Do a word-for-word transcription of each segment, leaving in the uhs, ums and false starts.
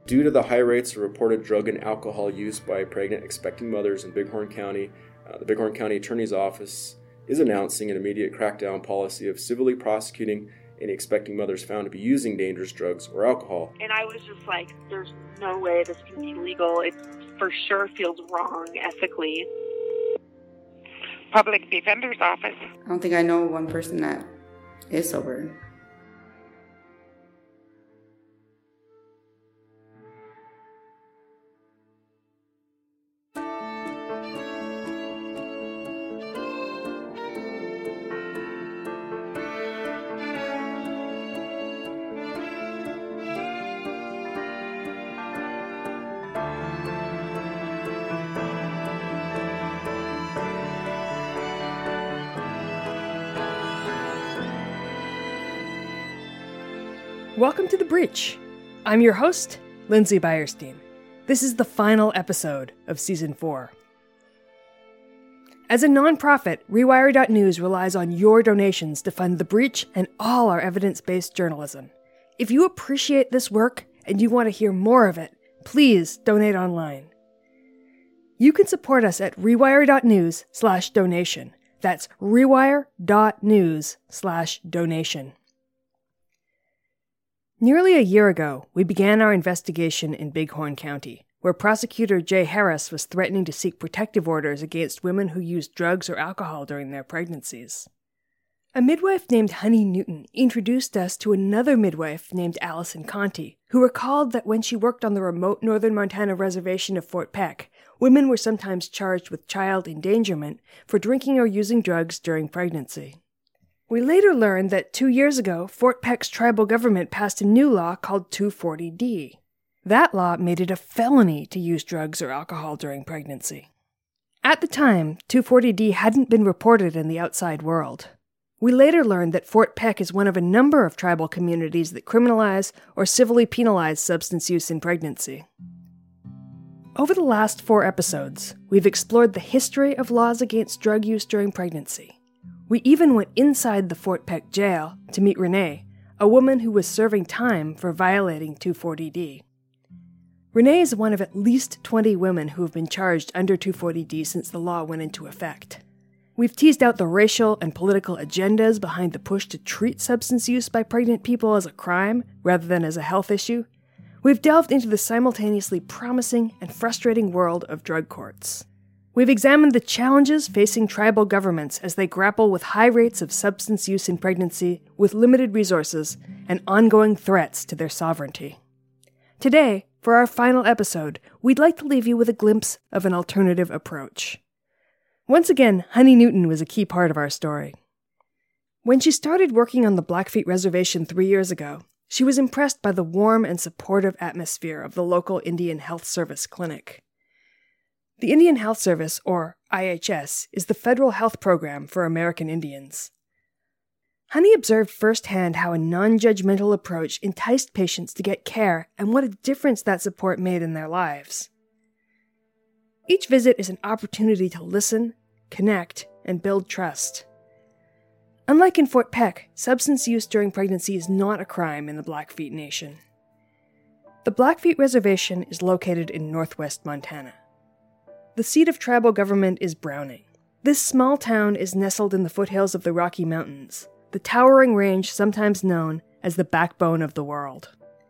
Due to the high rates of reported drug and alcohol use by pregnant expecting mothers in Bighorn County, uh, the Bighorn County Attorney's Office is announcing an immediate crackdown policy of civilly prosecuting any expecting mothers found to be using dangerous drugs or alcohol. And I was just like, there's no way this can be legal. It for sure feels wrong ethically. Public Defender's Office. I don't think I know one person that is sober. Welcome to The Breach. I'm your host, Lindsay Beierstein. This is the final episode of Season four. As a nonprofit, Rewire dot news relies on your donations to fund The Breach and all our evidence-based journalism. If you appreciate this work and you want to hear more of it, please donate online. You can support us at rewire dot news slash donation. That's rewire dot news slash donation. Nearly a year ago, we began our investigation in Bighorn County, where prosecutor Jay Harris was threatening to seek protective orders against women who used drugs or alcohol during their pregnancies. A midwife named Honey Newton introduced us to another midwife named Allison Conti, who recalled that when she worked on the remote northern Montana reservation of Fort Peck, women were sometimes charged with child endangerment for drinking or using drugs during pregnancy. We later learned that two years ago, Fort Peck's tribal government passed a new law called two forty D. That law made it a felony to use drugs or alcohol during pregnancy. At the time, two forty D hadn't been reported in the outside world. We later learned that Fort Peck is one of a number of tribal communities that criminalize or civilly penalize substance use in pregnancy. Over the last four episodes, we've explored the history of laws against drug use during pregnancy. We even went inside the Fort Peck jail to meet Renee, a woman who was serving time for violating two forty D. Renee is one of at least twenty women who have been charged under two forty D since the law went into effect. We've teased out the racial and political agendas behind the push to treat substance use by pregnant people as a crime rather than as a health issue. We've delved into the simultaneously promising and frustrating world of drug courts. We've examined the challenges facing tribal governments as they grapple with high rates of substance use in pregnancy with limited resources and ongoing threats to their sovereignty. Today, for our final episode, we'd like to leave you with a glimpse of an alternative approach. Once again, Honey Newton was a key part of our story. When she started working on the Blackfeet Reservation three years ago, she was impressed by the warm and supportive atmosphere of the local Indian Health Service clinic. The Indian Health Service, or I H S, is the federal health program for American Indians. Honey observed firsthand how a non-judgmental approach enticed patients to get care and what a difference that support made in their lives. Each visit is an opportunity to listen, connect, and build trust. Unlike in Fort Peck, substance use during pregnancy is not a crime in the Blackfeet Nation. The Blackfeet Reservation is located in northwest Montana. The seat of tribal government is Browning. This small town is nestled in the foothills of the Rocky Mountains, the towering range sometimes known as the backbone of the world.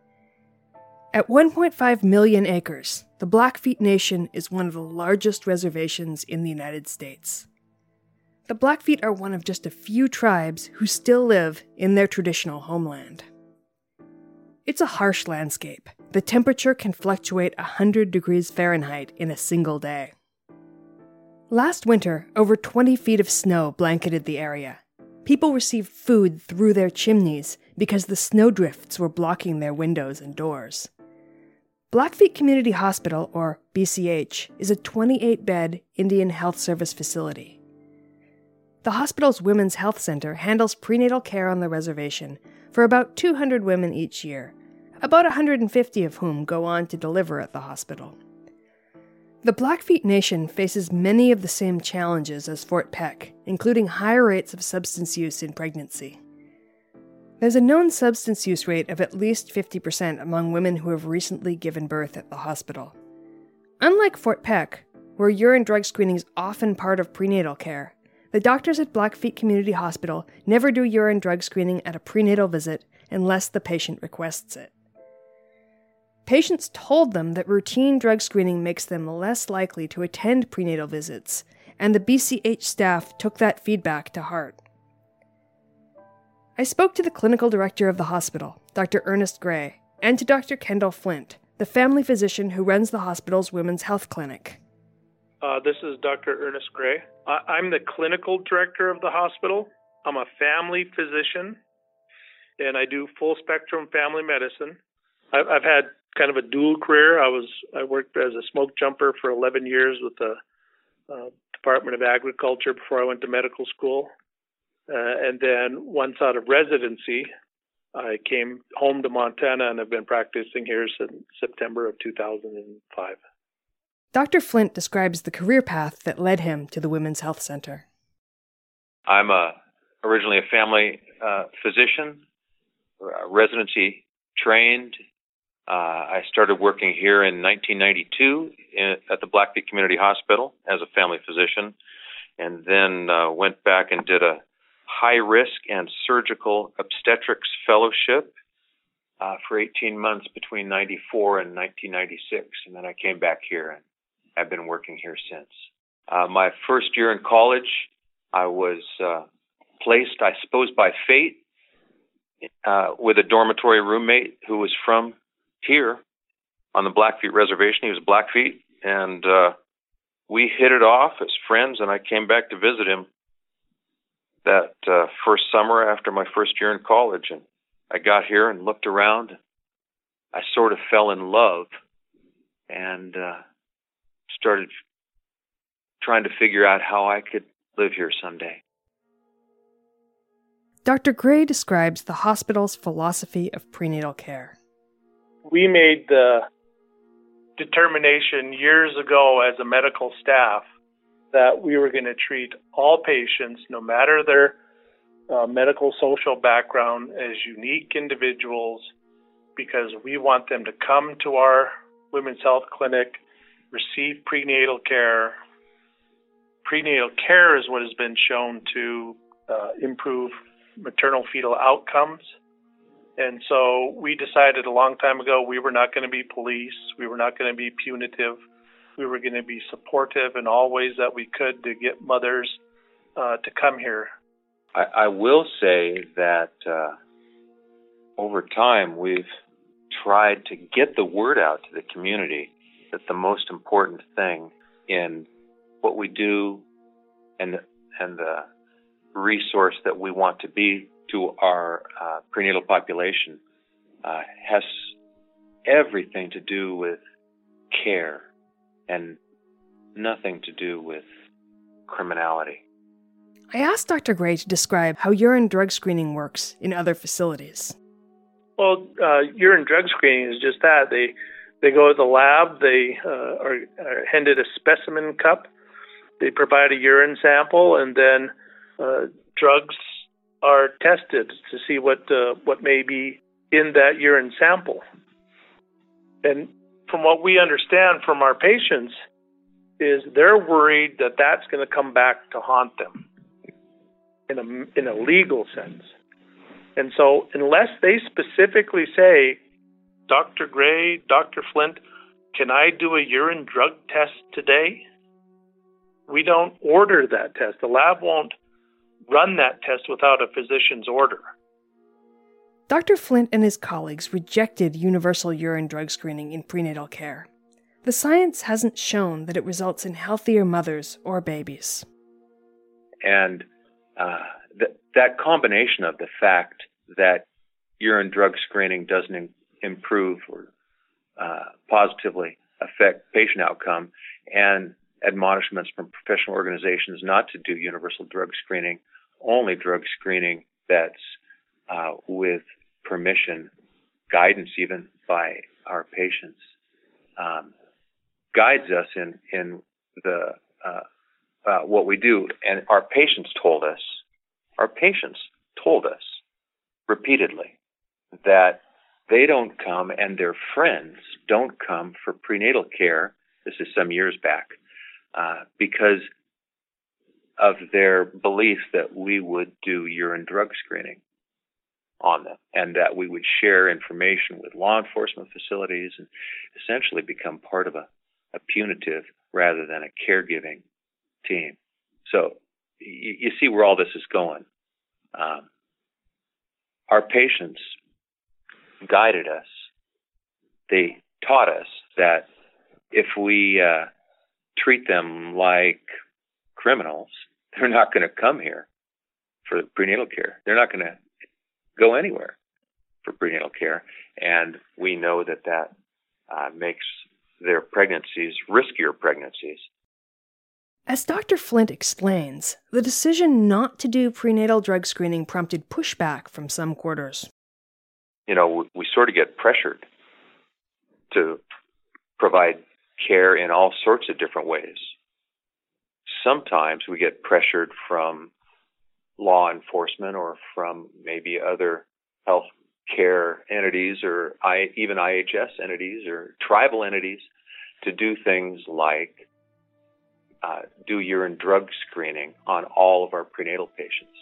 At one point five million acres, the Blackfeet Nation is one of the largest reservations in the United States. The Blackfeet are one of just a few tribes who still live in their traditional homeland. It's a harsh landscape. The temperature can fluctuate one hundred degrees Fahrenheit in a single day. Last winter, over twenty feet of snow blanketed the area. People received food through their chimneys because the snowdrifts were blocking their windows and doors. Blackfeet Community Hospital, or B C H, is a twenty-eight bed Indian Health Service facility. The hospital's Women's Health Center handles prenatal care on the reservation for about two hundred women each year, about one hundred fifty of whom go on to deliver at the hospital. The Blackfeet Nation faces many of the same challenges as Fort Peck, including higher rates of substance use in pregnancy. There's a known substance use rate of at least fifty percent among women who have recently given birth at the hospital. Unlike Fort Peck, where urine drug screening is often part of prenatal care, the doctors at Blackfeet Community Hospital never do urine drug screening at a prenatal visit unless the patient requests it. Patients told them that routine drug screening makes them less likely to attend prenatal visits, and the B C H staff took that feedback to heart. I spoke to the clinical director of the hospital, Doctor Ernest Gray, and to Doctor Kendall Flint, the family physician who runs the hospital's women's health clinic. Uh, this is Doctor Ernest Gray. I- I'm the clinical director of the hospital. I'm a family physician, and I do full-spectrum family medicine. I've, I've had kind of a dual career. I was I worked as a smoke jumper for eleven years with the uh, Department of Agriculture before I went to medical school. Uh, and then once out of residency, I came home to Montana and have been practicing here since September of two thousand five. Doctor Flint describes the career path that led him to the Women's Health Center. I'm a, originally a family uh, physician, uh, residency trained. Uh, I started working here in nineteen ninety-two in, at the Blackfeet Community Hospital as a family physician, and then uh, went back and did a high-risk and surgical obstetrics fellowship uh, for eighteen months between ninety-four and nineteen ninety-six, and then I came back here, and I've been working here since. Uh, my first year in college, I was uh, placed, I suppose by fate, uh, with a dormitory roommate who was from here on the Blackfeet Reservation. He was Blackfeet, and uh, we hit it off as friends, and I came back to visit him that uh, first summer after my first year in college. And I got here and looked around. I sort of fell in love and uh, started trying to figure out how I could live here someday. Doctor Gray describes the hospital's philosophy of prenatal care. We made the determination years ago as a medical staff that we were going to treat all patients, no matter their uh, medical social background, as unique individuals, because we want them to come to our women's health clinic, receive prenatal care. Prenatal care is what has been shown to uh, improve maternal fetal outcomes. And so we decided a long time ago we were not going to be police, we were not going to be punitive, we were going to be supportive in all ways that we could to get mothers uh, to come here. I, I will say that uh, over time we've tried to get the word out to the community that the most important thing in what we do and, and the resource that we want to be to our uh, prenatal population uh, has everything to do with care and nothing to do with criminality. I asked Doctor Gray to describe how urine drug screening works in other facilities. Well, uh, urine drug screening is just that. They they go to the lab, they uh, are, are handed a specimen cup, they provide a urine sample, and then uh, drugs are tested to see what uh, what may be in that urine sample. And from what we understand from our patients is they're worried that that's going to come back to haunt them in a, in a legal sense. And so unless they specifically say, Doctor Gray, Doctor Flint, can I do a urine drug test today? We don't order that test. The lab won't run that test without a physician's order. Doctor Flint and his colleagues rejected universal urine drug screening in prenatal care. The science hasn't shown that it results in healthier mothers or babies. And uh, th- that combination of the fact that urine drug screening doesn't in- improve or uh, positively affect patient outcome, and admonishments from professional organizations not to do universal drug screening, only drug screening that's uh, with permission, guidance even by our patients, um, guides us in, in the uh, uh, what we do. And our patients told us, our patients told us repeatedly that they don't come and their friends don't come for prenatal care, this is some years back, uh, because of their belief that we would do urine drug screening on them and that we would share information with law enforcement facilities and essentially become part of a, a punitive rather than a caregiving team. So you, you see where all this is going. Um, our patients guided us. They taught us that if we uh, treat them like criminals, they're not going to come here for prenatal care. They're not going to go anywhere for prenatal care. And we know that that uh, makes their pregnancies riskier pregnancies. As Doctor Flint explains, the decision not to do prenatal drug screening prompted pushback from some quarters. You know, we, we sort of get pressured to provide care in all sorts of different ways. Sometimes we get pressured from law enforcement or from maybe other health care entities or I, even I H S entities or tribal entities to do things like uh, do urine drug screening on all of our prenatal patients.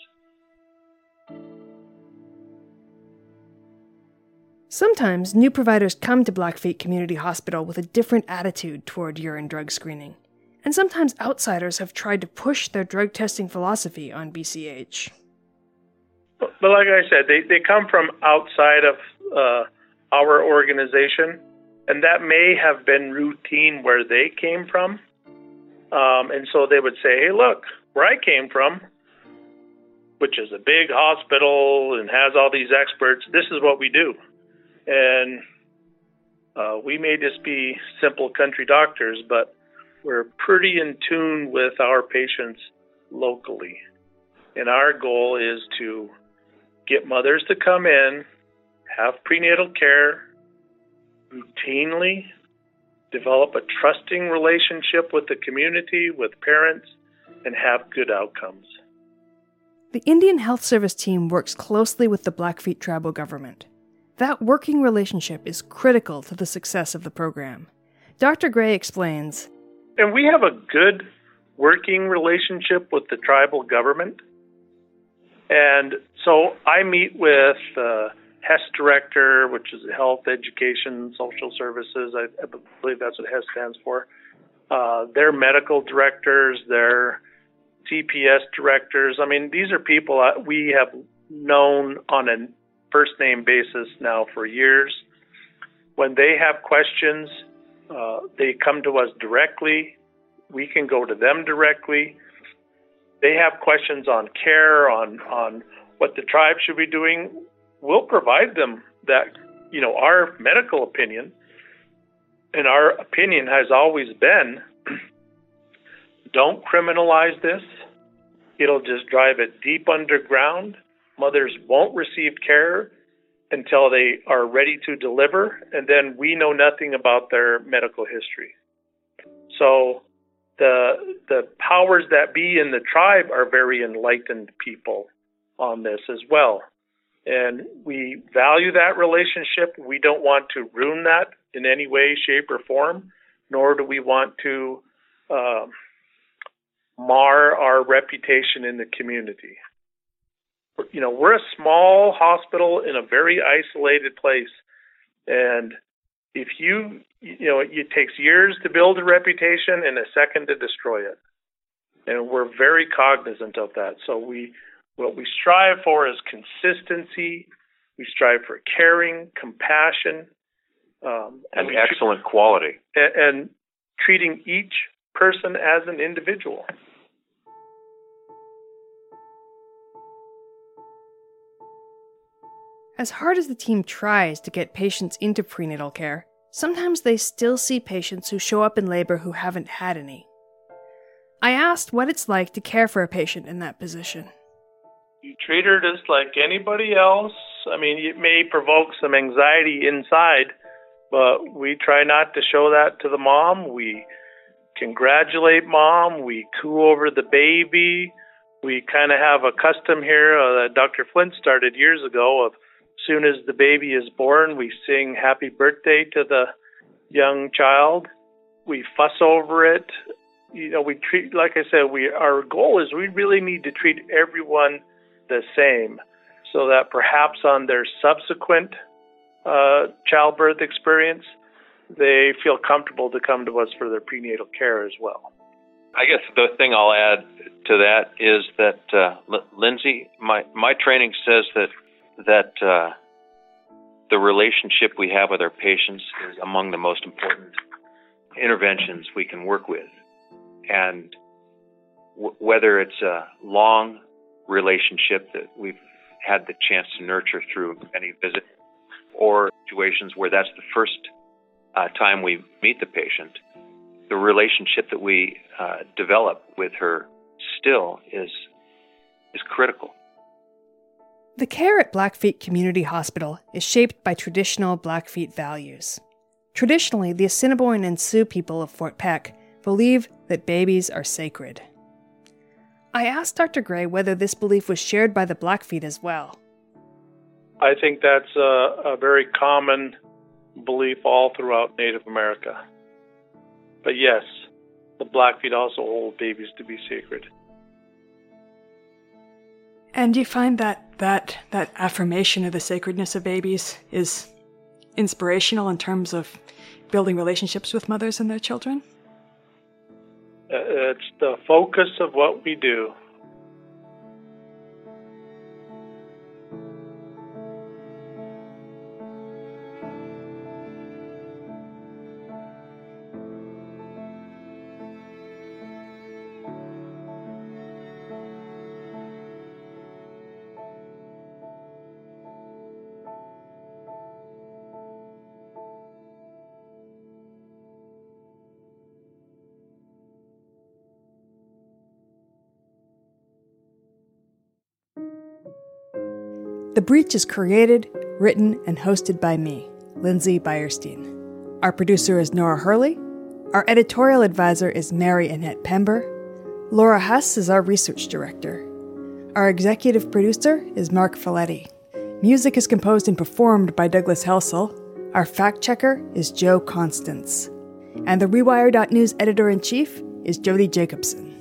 Sometimes new providers come to Blackfeet Community Hospital with a different attitude toward urine drug screening. And sometimes outsiders have tried to push their drug testing philosophy on B C H. But like I said, they, they come from outside of uh, our organization, and that may have been routine where they came from. Um, and so they would say, hey, look, where I came from, which is a big hospital and has all these experts, this is what we do. And uh, we may just be simple country doctors, but we're pretty in tune with our patients locally. And our goal is to get mothers to come in, have prenatal care, routinely develop a trusting relationship with the community, with parents, and have good outcomes. The Indian Health Service team works closely with the Blackfeet tribal government. That working relationship is critical to the success of the program. Doctor Gray explains, and we have a good working relationship with the tribal government. And so I meet with the H E S director, which is Health, Education, Social Services. I, I believe that's what H E S stands for. Uh, their medical directors, their C P S directors. I mean, these are people we have known on a first-name basis now for years. When they have questions, Uh, they come to us directly. We can go to them directly. They have questions on care, on on what the tribe should be doing. We'll provide them that, you know, our medical opinion. And our opinion has always been, don't criminalize this. It'll just drive it deep underground. Mothers won't receive care until they are ready to deliver, and then we know nothing about their medical history. So the the powers that be in the tribe are very enlightened people on this as well. And we value that relationship. We don't want to ruin that in any way, shape, or form, nor do we want to uh, mar our reputation in the community. You know, we're a small hospital in a very isolated place. And if you, you know, it takes years to build a reputation and a second to destroy it. And we're very cognizant of that. So we, what we strive for is consistency. We strive for caring, compassion. Um, and and excellent treat, quality. And, and treating each person as an individual. As hard as the team tries to get patients into prenatal care, sometimes they still see patients who show up in labor who haven't had any. I asked what it's like to care for a patient in that position. You treat her just like anybody else. I mean, it may provoke some anxiety inside, but we try not to show that to the mom. We congratulate mom. We coo over the baby. We kind of have a custom here uh, that Doctor Flint started years ago of soon as the baby is born, we sing happy birthday to the young child. We fuss over it. You know, we treat, like I said, we our goal is we really need to treat everyone the same, so that perhaps on their subsequent uh, childbirth experience, they feel comfortable to come to us for their prenatal care as well. I guess the thing I'll add to that is that, uh, L- Lindsay, my, my training says that that uh, the relationship we have with our patients is among the most important interventions we can work with. And w- whether it's a long relationship that we've had the chance to nurture through any visit, or situations where that's the first uh, time we meet the patient, the relationship that we uh, develop with her still is is critical. The care at Blackfeet Community Hospital is shaped by traditional Blackfeet values. Traditionally, the Assiniboine and Sioux people of Fort Peck believe that babies are sacred. I asked Doctor Gray whether this belief was shared by the Blackfeet as well. I think that's a, a very common belief all throughout Native America. But yes, the Blackfeet also hold babies to be sacred. And do you find that, that that affirmation of the sacredness of babies is inspirational in terms of building relationships with mothers and their children? Uh, it's the focus of what we do. The Breach is created, written, and hosted by me, Lindsay Beierstein. Our producer is Nora Hurley. Our editorial advisor is Mary Annette Pember. Laura Huss is our research director. Our executive producer is Mark Folletti. Music is composed and performed by Douglas Helsel. Our fact-checker is Joe Constance. And the Rewire dot news editor-in-chief is Jody Jacobson.